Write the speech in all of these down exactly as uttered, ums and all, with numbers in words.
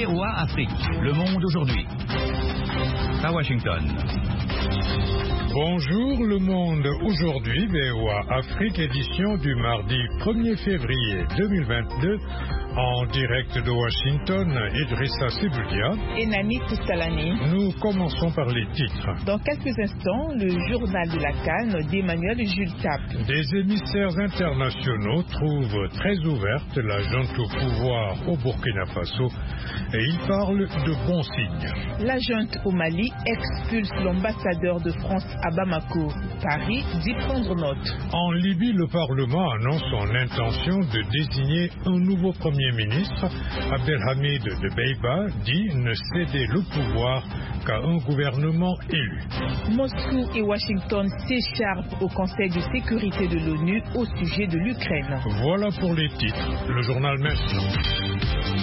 O A Afrique, le monde aujourd'hui. À Washington. Bonjour le monde, aujourd'hui V O A Afrique, édition du mardi premier février deux mille vingt-deux, en direct de Washington, Idrissa Siboudia et Nani Koustalani. Nous commençons par les titres. Dans quelques instants, le journal de la Cannes d'Emmanuel Jules Tap. Des émissaires internationaux trouvent très ouverte la junte au pouvoir au Burkina Faso et ils parlent de bons signes. La junte au Mali expulse l'ambassadeur de France à Bamako. Paris dit prendre note. En Libye, le Parlement annonce son intention de désigner un nouveau Premier ministre. Abdelhamid Dbeibah dit ne céder le pouvoir qu'à un gouvernement élu. Moscou et Washington s'écharpent au Conseil de sécurité de l'ONU au sujet de l'Ukraine. Voilà pour les titres. Le journal maintenant.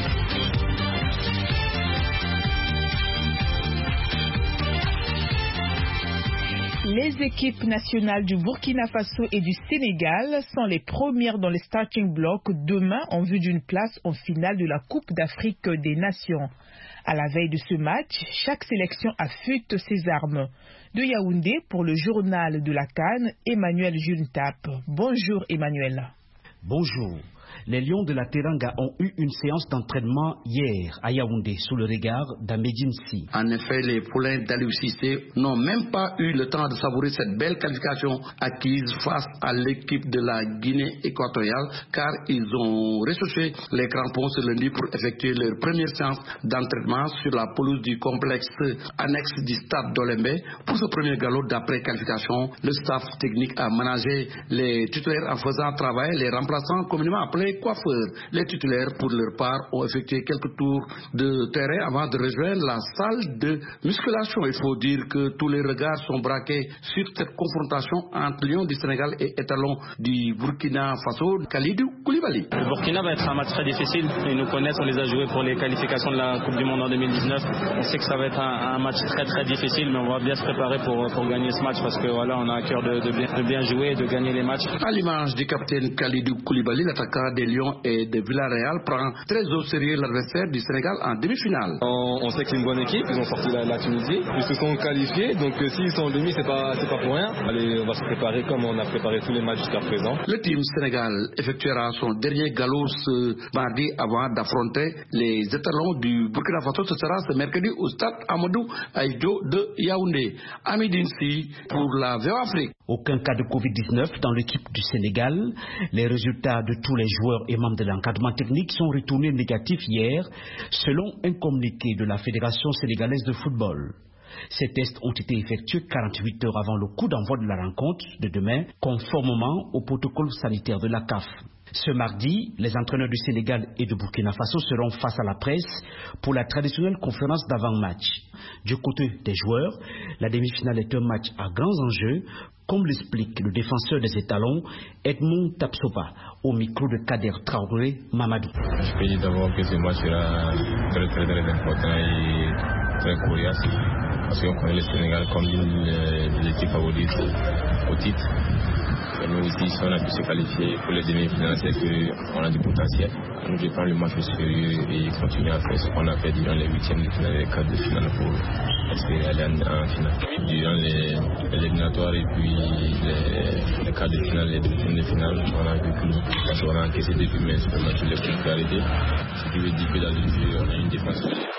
Les équipes nationales du Burkina Faso et du Sénégal sont les premières dans les starting blocks demain en vue d'une place en finale de la Coupe d'Afrique des Nations. À la veille de ce match, chaque sélection affûte ses armes. De Yaoundé pour le journal de la Cannes, Emmanuel Juntap. Bonjour Emmanuel. Bonjour. Les Lions de la Teranga ont eu une séance d'entraînement hier à Yaoundé sous le regard d'Ahmedine Sy. En effet, les poulains d'Aliou Cissé n'ont même pas eu le temps de savourer cette belle qualification acquise face à l'équipe de la Guinée équatoriale car ils ont ressuscité les crampons ce lundi pour effectuer leur première séance d'entraînement sur la pelouse du complexe annexe du stade d'Olembe. Pour ce premier galop d'après-qualification, le staff technique a managé les titulaires en faisant travailler les remplaçants communément appelés coiffeurs. Les titulaires, pour leur part, ont effectué quelques tours de terrain avant de rejoindre la salle de musculation. Il faut dire que tous les regards sont braqués sur cette confrontation entre Lions du Sénégal et étalons du Burkina Faso, Kalidou Koulibaly. Le Burkina va être un match très difficile. Ils nous connaissent, on les a joués pour les qualifications de la Coupe du Monde en deux mille dix-neuf. On sait que ça va être un, un match très très difficile, mais on va bien se préparer pour, pour gagner ce match parce que voilà, on a à cœur de, de, bien, de bien jouer et de gagner les matchs. À l'image du capitaine Kalidou Koulibaly, l'attaquant des Lions et de Villarreal prend très au sérieux l'adversaire du Sénégal en demi-finale. On, on sait que c'est une bonne équipe, ils ont sorti la, la Tunisie, ils se sont qualifiés, donc euh, s'ils sont en demi, c'est pas, c'est pas pour rien. Allez, on va se préparer comme on a préparé tous les matchs jusqu'à présent. Le team Sénégal effectuera son dernier galop ce mardi avant d'affronter les étalons du Burkina Faso. Ce sera ce mercredi au stade Amadou Ahidjo de Yaoundé. Ahmedine Sy pour la V O A Afrique. Aucun cas de covid dix-neuf dans l'équipe du Sénégal. Les résultats de tous les joueurs et membres de l'encadrement technique sont retournés négatifs hier, selon un communiqué de la Fédération sénégalaise de football. Ces tests ont été effectués quarante-huit heures avant le coup d'envoi de la rencontre de demain, conformément au protocole sanitaire de la C A F. Ce mardi, les entraîneurs du Sénégal et de Burkina Faso seront face à la presse pour la traditionnelle conférence d'avant-match. Du côté des joueurs, la demi-finale est un match à grands enjeux, comme l'explique le défenseur des étalons, Edmond Tapsoba, au micro de Kader Traoré Mamadou. Je peux dire d'abord que ce match sera très très très important et très coriace, parce qu'on connaît le Sénégal comme l'une des équipes favorites au titre. Et nous aussi, si on a pu se qualifier pour les demi-finales, c'est qu'on a du potentiel. Nous devons prendre le match au sérieux et continuer à faire ce qu'on a fait durant les huitièmes de finale et les quarts de finale pour espérer aller en, en finale. Durant les, les éliminatoires et puis les, les quarts de finale et les demi-finales de finale, on a vu que nous, parce qu'on a encaissé des buts, mais c'est vraiment sur les points de arrêter. Ce qui veut dire que dans le jeu, on a une défense.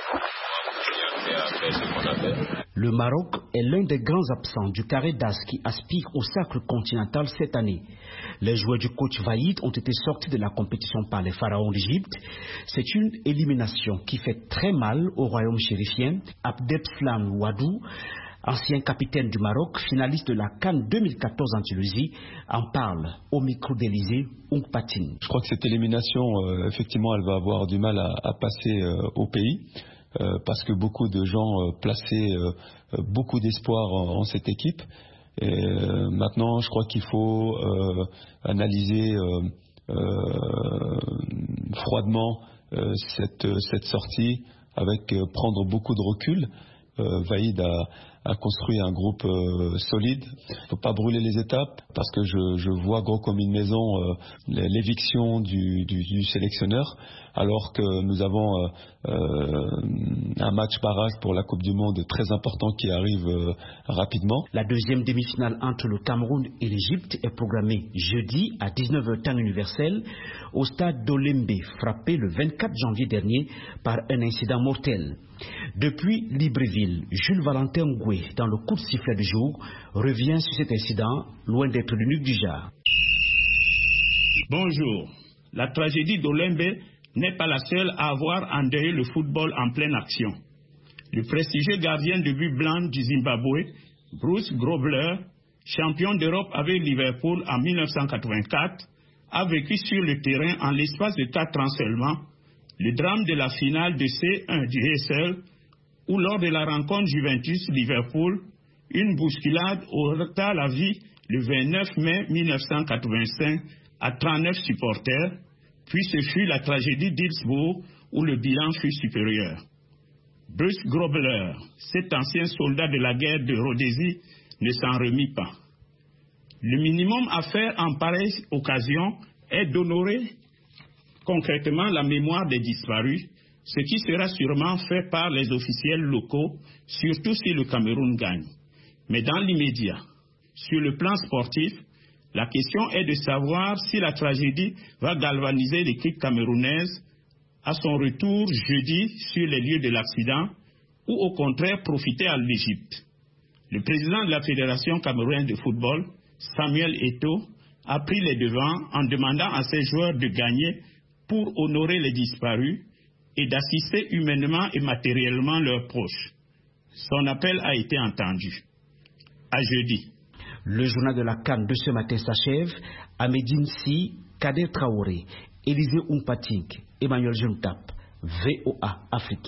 Le Maroc est l'un des grands absents du carré d'As qui aspire au cercle continental cette année. Les joueurs du coach Vaïd ont été sortis de la compétition par les pharaons d'Égypte. C'est une élimination qui fait très mal au royaume chérifien. Abdeslam Ouadou, ancien capitaine du Maroc, finaliste de la Cannes deux mille quatorze en Tunisie, en parle au micro d'Élysée Oungpatine. Je crois que cette élimination, euh, effectivement, elle va avoir du mal à, à passer euh, au pays. Euh, parce que beaucoup de gens euh, plaçaient euh, beaucoup d'espoir en, en cette équipe. Et, euh, maintenant, je crois qu'il faut euh, analyser euh, euh, froidement euh, cette, cette sortie, avec euh, prendre beaucoup de recul. Euh, Vaïd a, a construit un groupe euh, solide. Il ne faut pas brûler les étapes parce que je, je vois gros comme une maison euh, l'éviction du, du, du sélectionneur, alors que nous avons euh, euh, un match barrage pour la Coupe du Monde très important qui arrive euh, rapidement. La deuxième demi-finale entre le Cameroun et l'Égypte est programmée jeudi à dix-neuf heures temps universel au stade d'Olembe, frappé le vingt-quatre janvier dernier par un incident mortel. Depuis Libreville, Jules Valentin Ngoué, dans le coup de sifflet du jour, revient sur cet incident, loin d'être l'unique du genre. Bonjour. La tragédie d'Olembe n'est pas la seule à avoir endeuillé le football en pleine action. Le prestigieux gardien de but blanc du Zimbabwe, Bruce Grobler, champion d'Europe avec Liverpool en mille neuf cent quatre-vingt-quatre, a vécu sur le terrain en l'espace de quatre ans seulement le drame de la finale de C un du E S L, où lors de la rencontre Juventus-Liverpool, une bousculade ôta la vie le vingt-neuf mai mille neuf cent quatre-vingt-cinq à trente-neuf supporters, puis ce fut la tragédie d'Hillsborough où le bilan fut supérieur. Bruce Grobler, cet ancien soldat de la guerre de Rhodésie, ne s'en remit pas. Le minimum à faire en pareille occasion est d'honorer concrètement la mémoire des disparus, ce qui sera sûrement fait par les officiels locaux, surtout si le Cameroun gagne. Mais dans l'immédiat, sur le plan sportif, la question est de savoir si la tragédie va galvaniser l'équipe camerounaise à son retour jeudi sur les lieux de l'accident ou au contraire profiter à l'Égypte. Le président de la Fédération camerounaise de football, Samuel Eto'o, a pris les devants en demandant à ses joueurs de gagner pour honorer les disparus et d'assister humainement et matériellement leurs proches. Son appel a été entendu. À jeudi. Le journal de la CAN de ce matin s'achève. À Médine Si, Kader Traoré, Élisée Oumpatik, Emmanuel Juntap, V O A Afrique.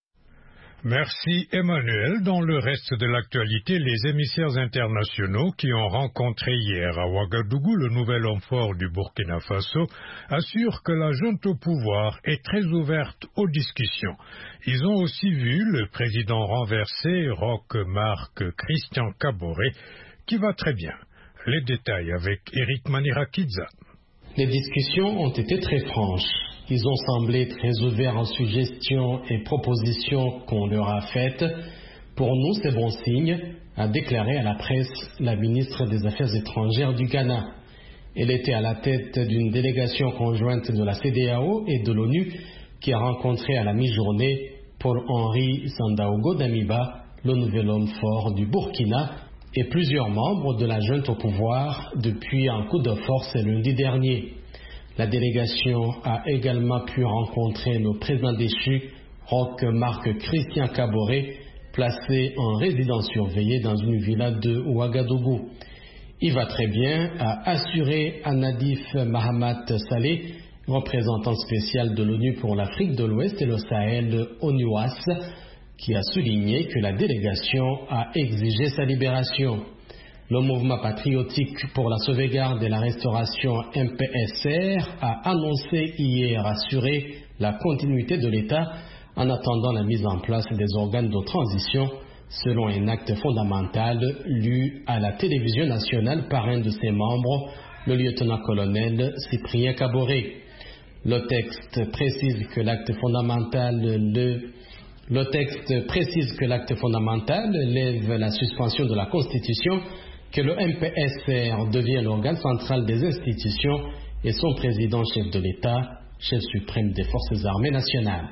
Merci Emmanuel. Dans le reste de l'actualité, les émissaires internationaux qui ont rencontré hier à Ouagadougou le nouvel homme fort du Burkina Faso assurent que la junte au pouvoir est très ouverte aux discussions. Ils ont aussi vu le président renversé, Roch Marc Christian Kaboré, qui va très bien. Les détails avec Eric Manirakidza. Les discussions ont été très franches. Ils ont semblé très ouverts aux suggestions et propositions qu'on leur a faites. Pour nous, c'est bon signe, a déclaré à la presse la ministre des Affaires étrangères du Ghana. Elle était à la tête d'une délégation conjointe de la C E D E A O et de l'ONU qui a rencontré à la mi-journée Paul-Henri Sandaogo Damiba, le nouvel homme fort du Burkina, et plusieurs membres de la junte au pouvoir depuis un coup de force lundi dernier. La délégation a également pu rencontrer le président déchu, Roch Marc Christian Kaboré, placé en résidence surveillée dans une villa de Ouagadougou. Il va très bien, a assuré Anadif Mahamat Saleh, représentant spécial de l'ONU pour l'Afrique de l'Ouest et le Sahel, ONUAS, qui a souligné que la délégation a exigé sa libération. Le mouvement patriotique pour la sauvegarde et la restauration M P S R a annoncé hier assurer la continuité de l'État en attendant la mise en place des organes de transition selon un acte fondamental lu à la télévision nationale par un de ses membres, le lieutenant-colonel Cyprien Kaboré. Le texte précise que l'acte fondamental le Le texte précise que l'acte fondamental lève la suspension de la Constitution, que le M P S R devient l'organe central des institutions et son président chef de l'État, chef suprême des forces armées nationales.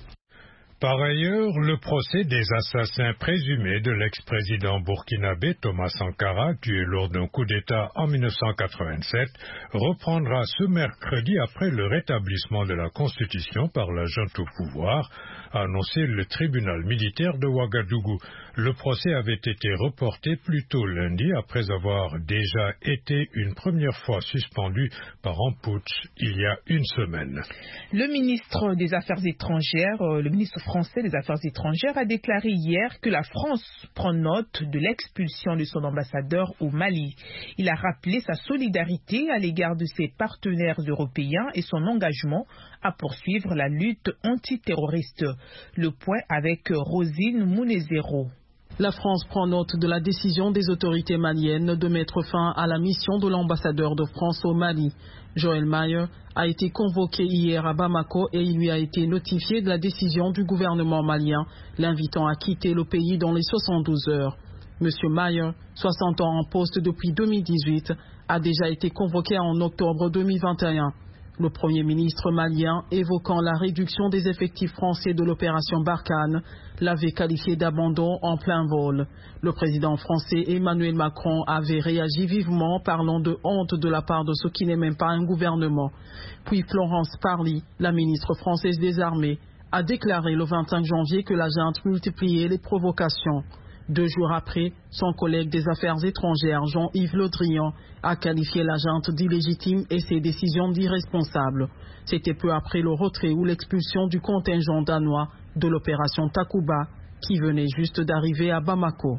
Par ailleurs, le procès des assassins présumés de l'ex-président burkinabé Thomas Sankara, tué lors d'un coup d'État en mille neuf cent quatre-vingt-sept, reprendra ce mercredi après le rétablissement de la Constitution par la junte au pouvoir, a annoncé le tribunal militaire de Ouagadougou. Le procès avait été reporté plus tôt lundi après avoir déjà été une première fois suspendu par un putsch il y a une semaine. Le ministre des Affaires étrangères, le ministre français des Affaires étrangères a déclaré hier que la France prend note de l'expulsion de son ambassadeur au Mali. Il a rappelé sa solidarité à l'égard de ses partenaires européens et son engagement à poursuivre la lutte antiterroriste. Le point avec Rosine Mounezero. La France prend note de la décision des autorités maliennes de mettre fin à la mission de l'ambassadeur de France au Mali. Joël Mayer a été convoqué hier à Bamako et il lui a été notifié de la décision du gouvernement malien l'invitant à quitter le pays dans les soixante-douze heures. Monsieur Mayer, soixante ans en poste depuis deux mille dix-huit, a déjà été convoqué en octobre deux mille vingt et un. Le Premier ministre malien, évoquant la réduction des effectifs français de l'opération Barkhane, l'avait qualifié d'abandon en plein vol. Le président français Emmanuel Macron avait réagi vivement, parlant de honte de la part de ce qui n'est même pas un gouvernement. Puis Florence Parly, la ministre française des Armées, a déclaré le vingt-cinq janvier que la junte multipliait les provocations. Deux jours après, son collègue des Affaires étrangères, Jean-Yves Le Drian, a qualifié la junte d'illégitime et ses décisions d'irresponsables. C'était peu après le retrait ou l'expulsion du contingent danois de l'opération Takuba, qui venait juste d'arriver à Bamako.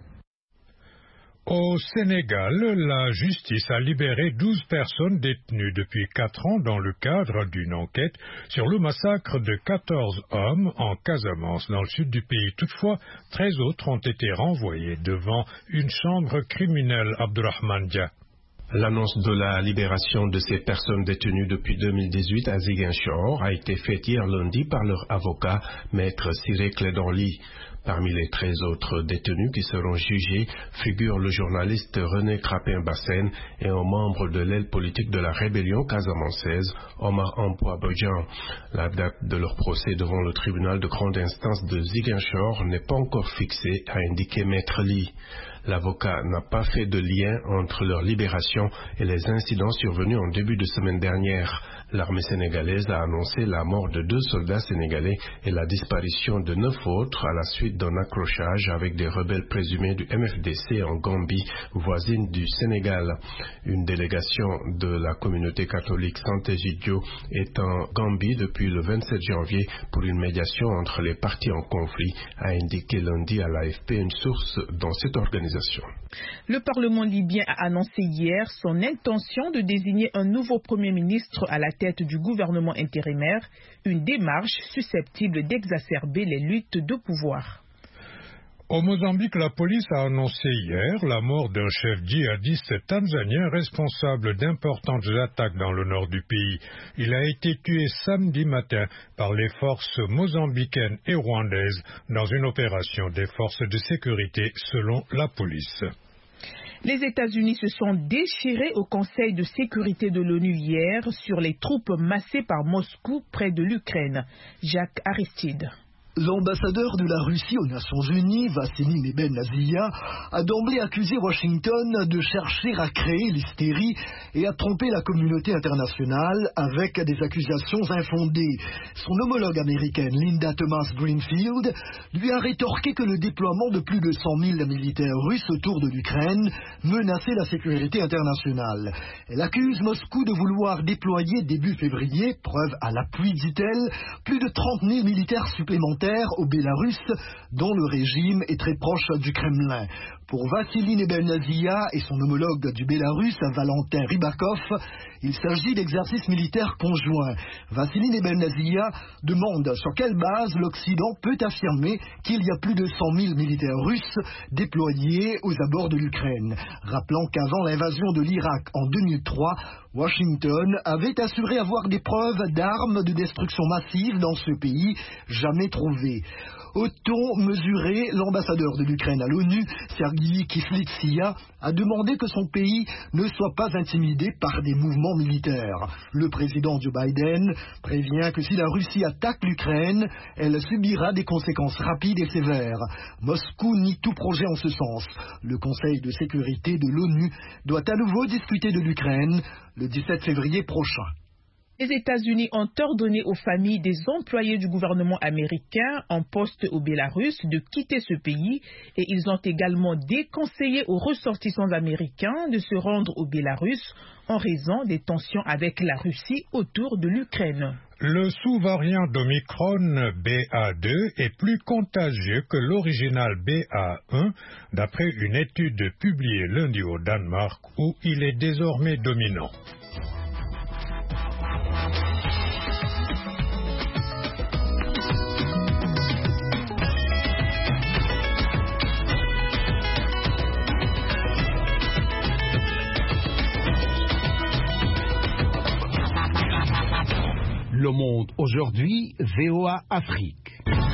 Au Sénégal, la justice a libéré douze personnes détenues depuis quatre ans dans le cadre d'une enquête sur le massacre de quatorze hommes en Casamance, dans le sud du pays. Toutefois, treize autres ont été renvoyés devant une chambre criminelle. Abdourahmane Dia. L'annonce de la libération de ces personnes détenues depuis deux mille dix-huit à Ziguinchor a été faite hier lundi par leur avocat, maître Ciré Clédorli. Parmi les treize autres détenus qui seront jugés figure le journaliste René Crapin-Bassène et un membre de l'aile politique de la rébellion casamançaise, Omar Ampoua-Bodian. La date de leur procès devant le tribunal de grande instance de Ziguinchor n'est pas encore fixée, a indiqué maître Ly. L'avocat n'a pas fait de lien entre leur libération et les incidents survenus en début de semaine dernière. L'armée sénégalaise a annoncé la mort de deux soldats sénégalais et la disparition de neuf autres à la suite d'un accrochage avec des rebelles présumés du M F D C en Gambie, voisine du Sénégal. Une délégation de la communauté catholique Sant'Egidio est en Gambie depuis le vingt-sept janvier pour une médiation entre les parties en conflit, a indiqué lundi à l'A F P une source dans cette organisation. Le Parlement libyen a annoncé hier son intention de désigner un nouveau Premier ministre à la tête du gouvernement intérimaire, une démarche susceptible d'exacerber les luttes de pouvoir. Au Mozambique, la police a annoncé hier la mort d'un chef djihadiste tanzanien responsable d'importantes attaques dans le nord du pays. Il a été tué samedi matin par les forces mozambicaines et rwandaises dans une opération des forces de sécurité selon la police. Les États-Unis se sont déchirés au Conseil de sécurité de l'ONU hier sur les troupes massées par Moscou près de l'Ukraine. Jacques Aristide. L'ambassadeur de la Russie aux Nations Unies, Vassily Nebenzia, a d'emblée accusé Washington de chercher à créer l'hystérie et à tromper la communauté internationale avec des accusations infondées. Son homologue américaine, Linda Thomas-Greenfield, lui a rétorqué que le déploiement de plus de cent mille militaires russes autour de l'Ukraine menaçait la sécurité internationale. Elle accuse Moscou de vouloir déployer début février, preuve à l'appui, dit-elle, plus de trente mille militaires supplémentaires au Bélarus, dont le régime est très proche du Kremlin. Pour Vassily Nebenzia et son homologue du Bélarus, Valentin Rybakov, il s'agit d'exercices militaires conjoints. Vassily Nebenzia demande sur quelle base l'Occident peut affirmer qu'il y a plus de cent mille militaires russes déployés aux abords de l'Ukraine, rappelant qu'avant l'invasion de l'Irak en deux mille trois, Washington avait assuré avoir des preuves d'armes de destruction massive dans ce pays, jamais trouvées. Au ton mesuré, l'ambassadeur de l'Ukraine à l'ONU, Sergueï Kiflytsia, a demandé que son pays ne soit pas intimidé par des mouvements militaires. Le président Joe Biden prévient que si la Russie attaque l'Ukraine, elle subira des conséquences rapides et sévères. Moscou nie tout projet en ce sens. Le Conseil de sécurité de l'ONU doit à nouveau discuter de l'Ukraine le dix-sept février prochain. Les États-Unis ont ordonné aux familles des employés du gouvernement américain en poste au Bélarus de quitter ce pays et ils ont également déconseillé aux ressortissants américains de se rendre au Bélarus en raison des tensions avec la Russie autour de l'Ukraine. Le sous-variant d'Omicron B A deux est plus contagieux que l'original B A un, d'après une étude publiée lundi au Danemark où il est désormais dominant. Le Monde aujourd'hui, V O A Afrique.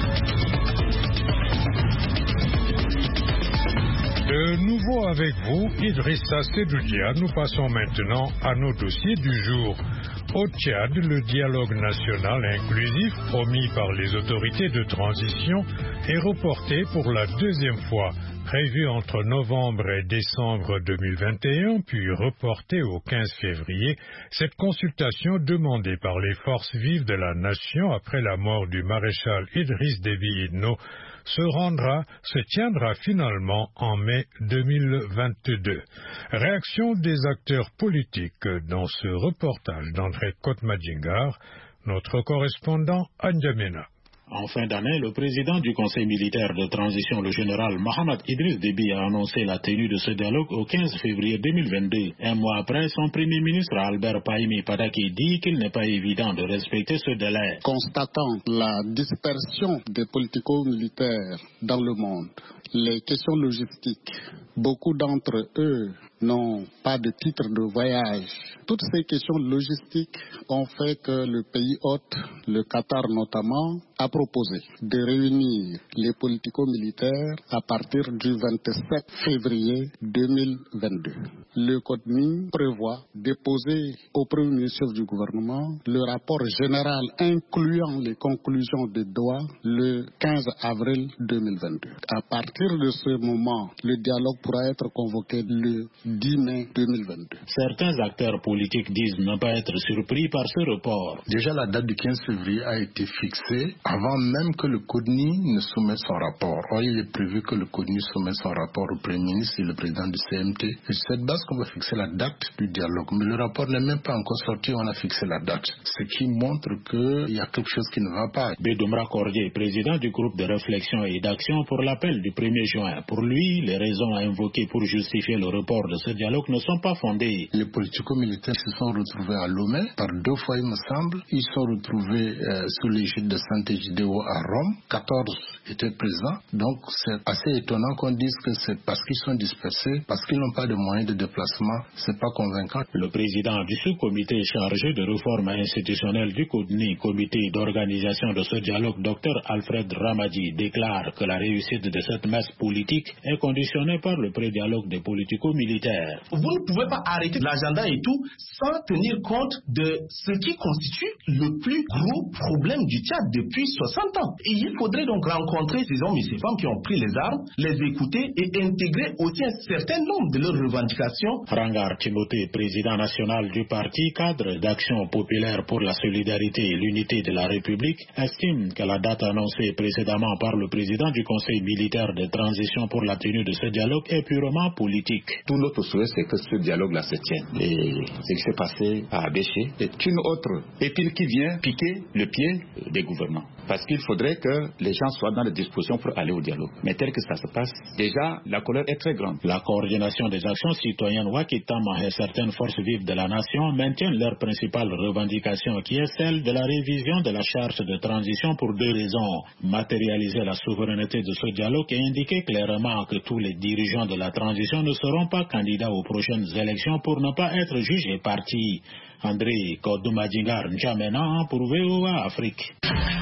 De nouveau avec vous, Idrissa Sedoudia. Nous passons maintenant à nos dossiers du jour. Au Tchad, le dialogue national inclusif promis par les autorités de transition est reporté pour la deuxième fois. Prévu entre novembre et décembre deux mille vingt et un, puis reporté au quinze février, cette consultation demandée par les forces vives de la nation après la mort du maréchal Idriss Déby Itno se rendra, se tiendra finalement en mai deux mille vingt-deux. Réaction des acteurs politiques dans ce reportage d'André Kotmadjingar, notre correspondant à N'Djamena. En fin d'année, le président du Conseil militaire de transition, le général Mohamed Idriss Déby, a annoncé la tenue de ce dialogue au quinze février deux mille vingt-deux. Un mois après, son premier ministre Albert Pahimi Padaki dit qu'il n'est pas évident de respecter ce délai. Constatant la dispersion des politico-militaires dans le monde, les questions logistiques, beaucoup d'entre eux n'ont pas de titre de voyage. Toutes ces questions logistiques ont fait que le pays hôte, le Qatar notamment, a proposé de réunir les politico-militaires à partir du vingt-sept février deux mille vingt-deux. Le Codemi prévoit déposer au Premier ministre du gouvernement le rapport général incluant les conclusions de Doha le quinze avril deux mille vingt-deux. À partir de ce moment, le dialogue pourra être convoqué le dix mai deux mille vingt-deux. Certains acteurs politiques disent ne pas être surpris par ce report. Déjà, la date du quinze février a été fixée avant même que le Codemi ne soumette son rapport. Or, il est prévu que le Codemi soumette son rapport au Premier ministre et le président du C M T. Et c'est cette base qu'on va fixer la date du dialogue. Mais le rapport n'est même pas encore sorti, on a fixé la date. Ce qui montre qu'il y a quelque chose qui ne va pas. Bédoumra Cordier, président du groupe de réflexion et d'action pour l'appel du premier juin. Pour lui, les raisons invoquées pour justifier le report de ce dialogue ne sont pas fondées. Les politico-militaires se sont retrouvés à Lomé par deux fois, il me semble. Ils sont retrouvés euh, sous l'égide de Sant'Egidio à Rome. quatorze étaient présents. Donc c'est assez étonnant qu'on dise que c'est parce qu'ils sont dispersés, parce qu'ils n'ont pas de moyens de déplacement. C'est pas convaincant. Le président du sous-comité chargé de réforme institutionnelle du Codemi, comité d'organisation de ce dialogue, Dr Alfred Ramadi, déclare que la réussite de cette messe politique est conditionnée par le pré-dialogue des politico-militaires. Vous ne pouvez pas arrêter l'agenda et tout sans tenir compte de ce qui constitue le plus gros problème du Tchad depuis soixante ans. Et il faudrait donc rencontrer ces hommes et ces femmes qui ont pris les armes, les écouter et intégrer aussi un certain nombre de leurs revendications. Rangar Timothée, président national du parti cadre d'action populaire pour la solidarité et l'unité de la République, estime que la date annoncée précédemment par le président du Conseil militaire de transition pour la tenue de ce dialogue est purement politique. Tout notre souhait, c'est que ce dialogue-là se tienne. Et ce qui s'est passé à Abéché est une autre épine qui vient piquer le pied des gouvernements. Parce qu'il faudrait que les gens soient dans les dispositions pour aller au dialogue. Mais tel que ça se passe, déjà, la colère est très grande. La coordination des actions citoyennes Wakitama et certaines forces vives de la nation maintiennent leur principale revendication qui est celle de la révision de la charte de transition pour deux raisons. Matérialiser la souveraineté de ce dialogue et indiquer clairement que tous les dirigeants de la transition ne seront pas candidats aux prochaines élections pour ne pas être jugés partis. André Kodoumadjingar N'Djamena pour V O A Afrique.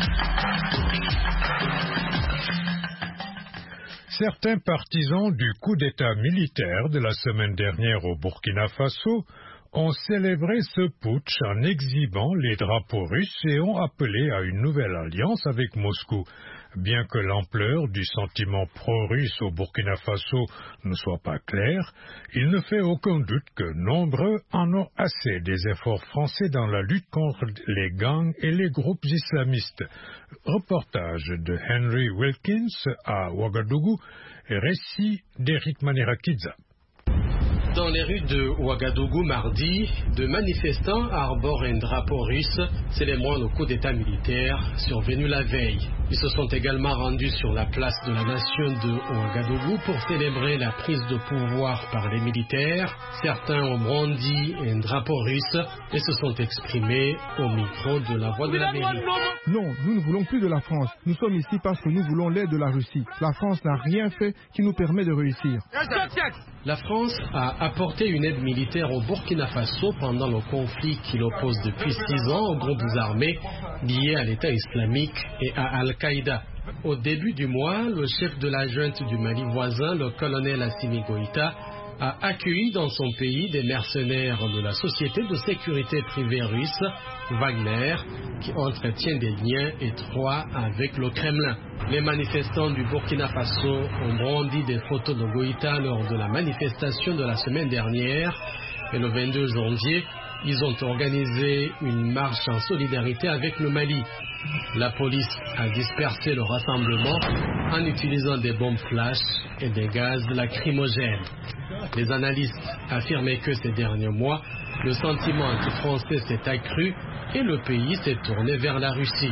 Certains partisans du coup d'État militaire de la semaine dernière au Burkina Faso ont célébré ce putsch en exhibant les drapeaux russes et ont appelé à une nouvelle alliance avec Moscou. Bien que l'ampleur du sentiment pro-russe au Burkina Faso ne soit pas claire, il ne fait aucun doute que nombreux en ont assez des efforts français dans la lutte contre les gangs et les groupes islamistes. Reportage de Henry Wilkins à Ouagadougou et récit d'Eric Manirakidza. Dans les rues de Ouagadougou mardi, de manifestants arborent un drapeau russe célébrant le coup d'état militaire survenu la veille. Ils se sont également rendus sur la place de la nation de Ouagadougou pour célébrer la prise de pouvoir par les militaires. Certains ont brandi un drapeau russe et se sont exprimés au micro de la voix de la mairie. Non, nous ne voulons plus de la France. Nous sommes ici parce que nous voulons l'aide de la Russie. La France n'a rien fait qui nous permet de réussir. La France a apporté une aide militaire au Burkina Faso pendant le conflit qui l'oppose depuis six ans aux groupes armés liés à l'État islamique et à Al-Qaïda. Au début du mois, le chef de la junte du Mali voisin, le colonel Assimi Goïta, a accueilli dans son pays des mercenaires de la société de sécurité privée russe, Wagner, qui entretient des liens étroits avec le Kremlin. Les manifestants du Burkina Faso ont brandi des photos de Goïta lors de la manifestation de la semaine dernière et le vingt-deux janvier, ils ont organisé une marche en solidarité avec le Mali. La police a dispersé le rassemblement en utilisant des bombes flash et des gaz lacrymogènes. Les analystes affirmaient que ces derniers mois, le sentiment anti-français s'est accru et le pays s'est tourné vers la Russie.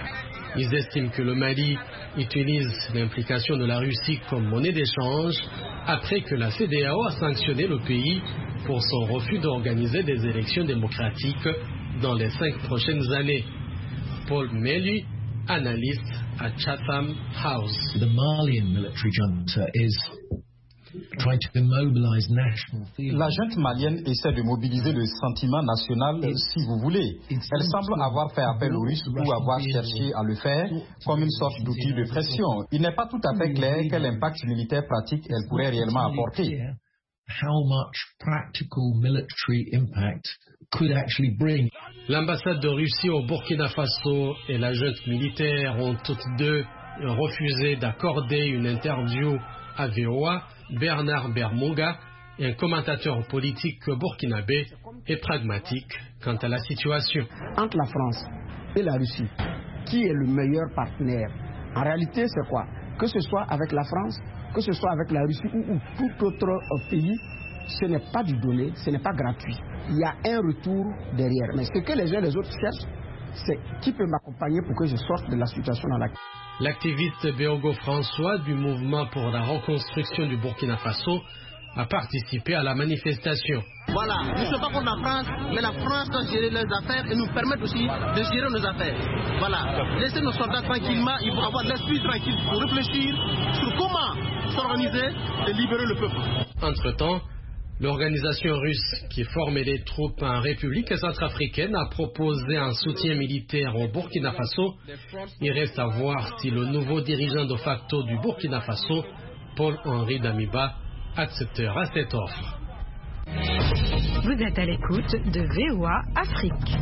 Ils estiment que le Mali utilise l'implication de la Russie comme monnaie d'échange après que la C E D E A O a sanctionné le pays pour son refus d'organiser des élections démocratiques dans les cinq prochaines années. Paul Meli, analyste à Chatham House. The Malian military junta is trying to immobilize national feeling. La junte malienne essaie de mobiliser le sentiment national, si vous voulez. Elle semble avoir fait appel aux Russes ou avoir cherché à le faire comme une sorte d'outil de pression. Il n'est pas tout à fait clair quel impact militaire pratique elle pourrait réellement apporter. How much practical military impact could actually bring. L'ambassade de Russie au Burkina Faso et la junte militaire ont toutes deux refusé d'accorder une interview à V O A. Bernard Bermoga, un commentateur politique burkinabé, est pragmatique quant à la situation. Entre la France et la Russie, qui est le meilleur partenaire? En réalité, c'est quoi? Que ce soit avec la France, que ce soit avec la Russie ou, ou tout autre pays, ce n'est pas du donné, ce n'est pas gratuit. Il y a un retour derrière. Mais ce que les uns et les autres cherchent, c'est qui peut m'accompagner pour que je sorte de la situation dans laquelle... L'activiste Béogo François du mouvement pour la reconstruction du Burkina Faso a participé à la manifestation. Voilà, nous ne sommes pas contre la France, mais la France doit gérer leurs affaires et nous permettre aussi de gérer nos affaires. Voilà, laissez nos soldats tranquillement, ils vont avoir l'esprit tranquille pour réfléchir sur comment s'organiser et libérer le peuple. Entre-temps, l'organisation russe qui formait les troupes en République centrafricaine a proposé un soutien militaire au Burkina Faso. Il reste à voir si le nouveau dirigeant de facto du Burkina Faso, Paul-Henri Damiba, acceptera cette offre. Vous êtes à l'écoute de V O A Afrique.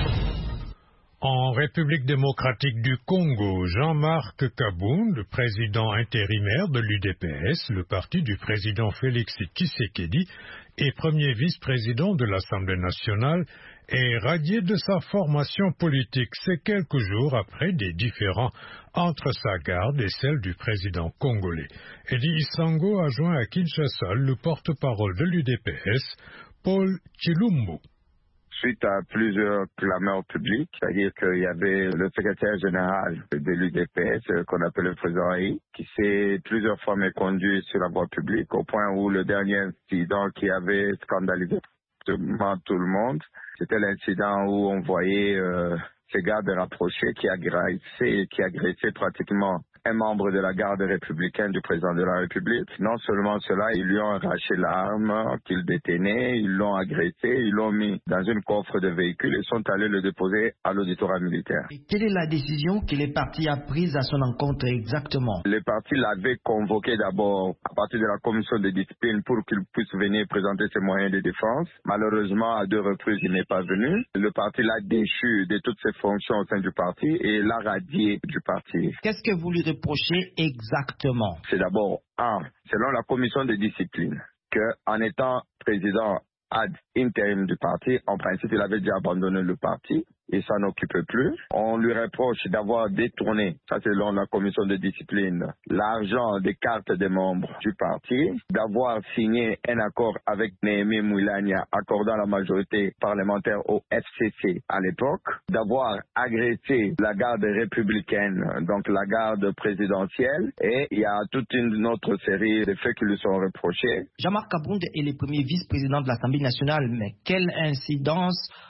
En République démocratique du Congo, Jean-Marc Kabound, président intérimaire de l'U D P S, le parti du président Félix Tshisekedi, et premier vice-président de l'Assemblée nationale, est radié de sa formation politique. C'est quelques jours après des différends entre sa garde et celle du président congolais. Eddie Isango a joint à Kinshasa le porte-parole de l'U D P S, Paul Chilumbo. Suite à plusieurs clameurs publiques, c'est-à-dire qu'il y avait le secrétaire général de l'U D P S, qu'on appelle le président Aïe, qui s'est plusieurs fois méconduit sur la voie publique, au point où le dernier incident qui avait scandalisé tout le monde, c'était l'incident où on voyait euh, ces gardes rapprochés qui agressaient, qui agressaient pratiquement un membre de la garde républicaine du président de la République. Non seulement cela, ils lui ont arraché l'arme qu'il détenait, ils l'ont agressé, ils l'ont mis dans une coffre de véhicule et sont allés le déposer à l'auditorat militaire. Et quelle est la décision que les partis ont prise à son encontre exactement? Les partis l'avaient convoqué d'abord à partir de la commission de discipline pour qu'il puisse venir présenter ses moyens de défense. Malheureusement, à deux reprises, il n'est pas venu. Le parti l'a déchu de toutes ses fonctions au sein du parti et l'a radié du parti. Qu'est-ce que vous lui reprochez exactement? C'est d'abord, un, selon la commission de discipline, qu'en étant président ad interim du parti, en principe, il avait déjà abandonné le parti. Il s'en occupait plus. On lui reproche d'avoir détourné, ça selon la commission de discipline, l'argent des cartes des membres du parti, d'avoir signé un accord avec Néhémie Moulania accordant la majorité parlementaire au F C C à l'époque, d'avoir agressé la garde républicaine, donc la garde présidentielle, et il y a toute une autre série de faits qui lui sont reprochés. Jean-Marc Kabound est le premier vice-président de l'Assemblée nationale, mais quelle incidence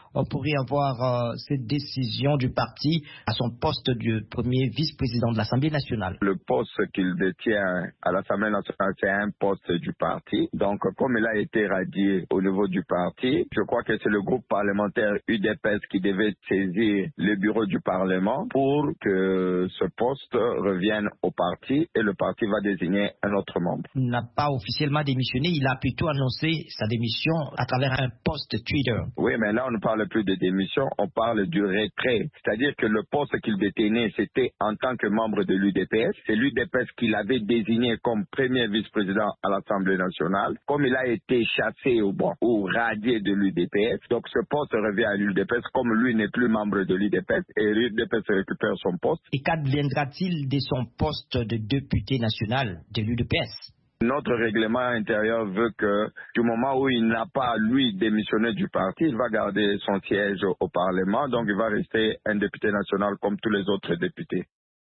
on pourrait avoir euh, cette décision du parti à son poste de premier vice-président de l'Assemblée nationale. Le poste qu'il détient à l'Assemblée nationale, c'est un poste du parti. Donc, comme il a été radié au niveau du parti, je crois que c'est le groupe parlementaire U D P S qui devait saisir le bureau du Parlement pour que ce poste revienne au parti et le parti va désigner un autre membre. Il n'a pas officiellement démissionné, il a plutôt annoncé sa démission à travers un post Twitter. Oui, mais là, on ne parle plus de démission, on parle du retrait. C'est-à-dire que le poste qu'il détenait, c'était en tant que membre de l'U D P S. C'est l'U D P S qui l'avait désigné comme premier vice-président à l'Assemblée nationale. Comme il a été chassé ou, bon, ou radié de l'U D P S, donc ce poste revient à l'U D P S. Comme lui n'est plus membre de l'U D P S, et l'U D P S récupère son poste. Et qu'adviendra-t-il de son poste de député national de l'U D P S? Notre règlement intérieur veut que du moment où il n'a pas, lui, démissionné du parti, il va garder son siège au, au Parlement, donc il va rester un député national comme tous les autres députés.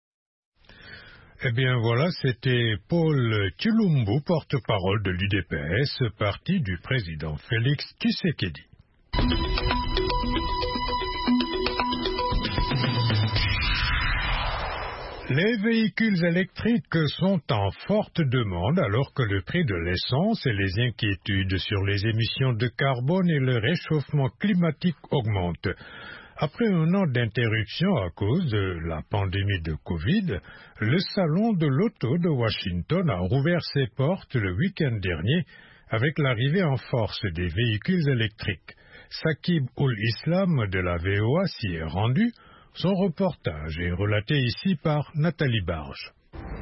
Eh bien voilà, c'était Paul Tshilombo, porte-parole de l'U D P S, parti du président Félix Tshisekedi. Les véhicules électriques sont en forte demande alors que le prix de l'essence et les inquiétudes sur les émissions de carbone et le réchauffement climatique augmentent. Après un an d'interruption à cause de la pandémie de Covid, le salon de l'auto de Washington a rouvert ses portes le week-end dernier avec l'arrivée en force des véhicules électriques. Sakib Ul-Islam de la V O A s'y est rendu. Son reportage est relaté ici par Nathalie Barge.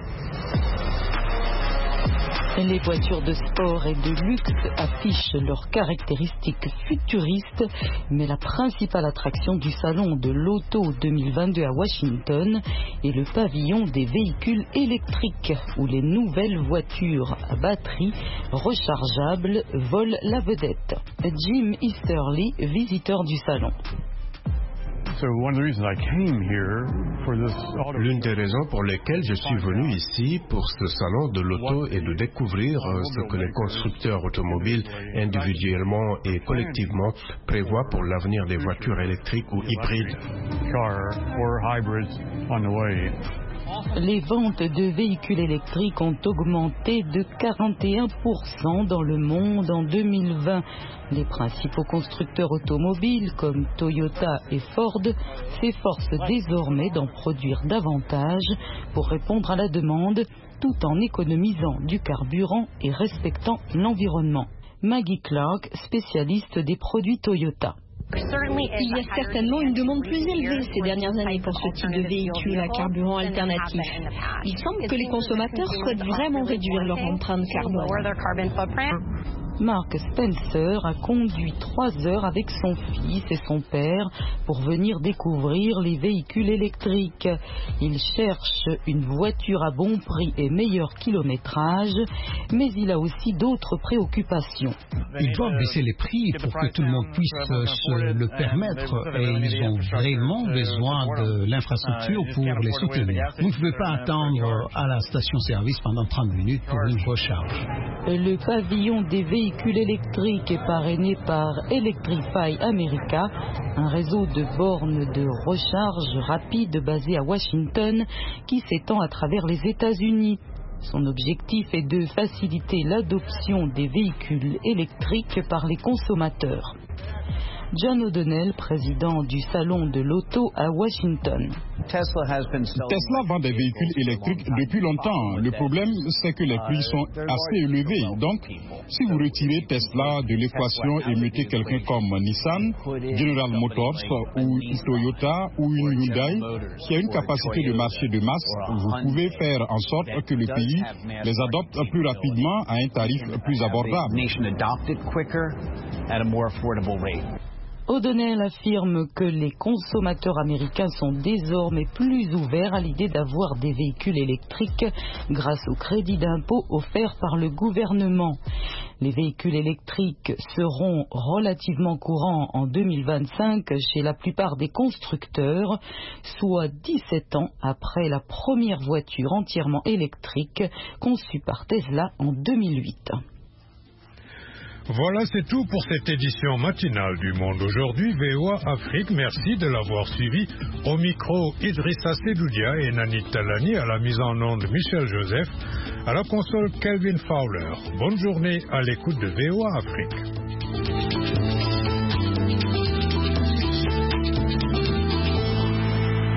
Les voitures de sport et de luxe affichent leurs caractéristiques futuristes, mais la principale attraction du salon de l'auto deux mille vingt-deux à Washington est le pavillon des véhicules électriques, où les nouvelles voitures à batterie rechargeables volent la vedette. Jim Easterly, visiteur du salon. L'une des raisons pour lesquelles je suis venu ici pour ce salon de l'auto est de découvrir ce que les constructeurs automobiles individuellement et collectivement prévoient pour l'avenir des voitures électriques ou hybrides. Les ventes de véhicules électriques ont augmenté de quarante et un pour cent dans le monde en deux mille vingt. Les principaux constructeurs automobiles comme Toyota et Ford s'efforcent désormais d'en produire davantage pour répondre à la demande tout en économisant du carburant et respectant l'environnement. Maggie Clark, spécialiste des produits Toyota. Il y a certainement une demande plus élevée ces dernières années pour ce type de véhicule à carburant alternatif. Il semble que les consommateurs souhaitent vraiment réduire leur empreinte carbone. Mark Spencer a conduit trois heures avec son fils et son père pour venir découvrir les véhicules électriques. Il cherche une voiture à bon prix et meilleur kilométrage, mais il a aussi d'autres préoccupations. Ils doivent baisser les prix pour que tout le monde puisse se le permettre et ils ont vraiment besoin de l'infrastructure pour les soutenir. Vous ne pouvez pas attendre à la station-service pendant trente minutes pour une recharge. Le pavillon des véhicules électriques est parrainé par Electrify America, un réseau de bornes de recharge rapide basé à Washington qui s'étend à travers les États-Unis. Son objectif est de faciliter l'adoption des véhicules électriques par les consommateurs. John O'Donnell, président du salon de l'auto à Washington. Tesla vend des véhicules électriques depuis longtemps. Le problème, c'est que les prix sont assez élevés. Donc, si vous retirez Tesla de l'équation et mettez quelqu'un comme Nissan, General Motors ou Toyota ou une Hyundai qui a une capacité de marché de masse, vous pouvez faire en sorte que le pays les adopte plus rapidement à un tarif plus abordable. O'Donnell affirme que les consommateurs américains sont désormais plus ouverts à l'idée d'avoir des véhicules électriques grâce au crédit d'impôt offert par le gouvernement. Les véhicules électriques seront relativement courants en deux mille vingt-cinq chez la plupart des constructeurs, soit dix-sept ans après la première voiture entièrement électrique conçue par Tesla en deux mille huit. Voilà, c'est tout pour cette édition matinale du Monde aujourd'hui. V O A Afrique, merci de l'avoir suivi. Au micro, Idrissa Sedoudia et Nani Talani, à la mise en onde Michel Joseph, à la console Kelvin Fowler. Bonne journée à l'écoute de V O A Afrique.